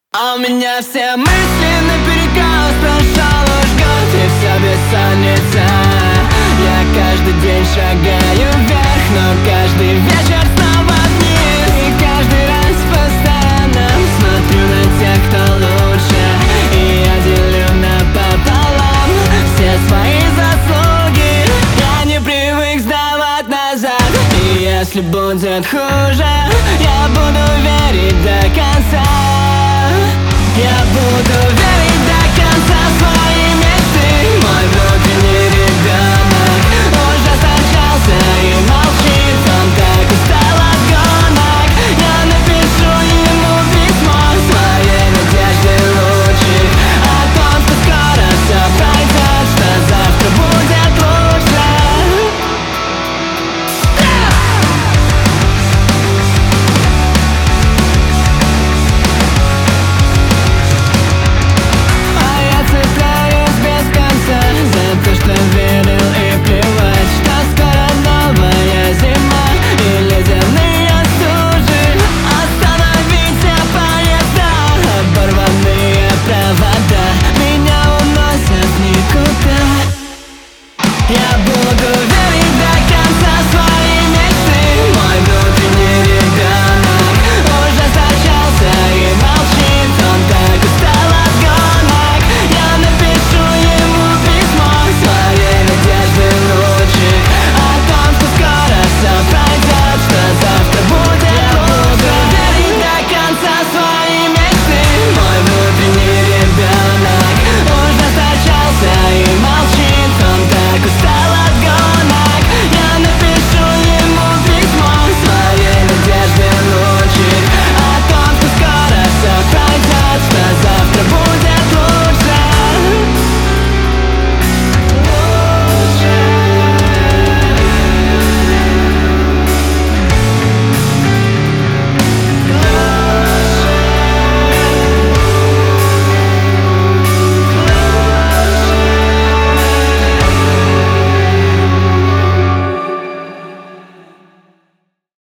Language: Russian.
А у меня все мысли наперекос, прошел уж год и все бессонница. Я каждый день шагаю вверх, но каждый вечер снова вниз. И каждый раз постоянно смотрю на тех, кто лучше, и я делю напополам все свои заслуги. Я не привык сдавать назад, и если будет хуже, я буду верить до конца. Я буду